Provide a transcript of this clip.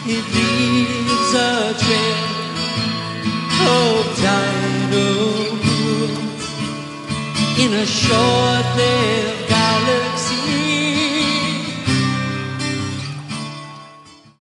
It leaves a trail of tidal woods in a short-lived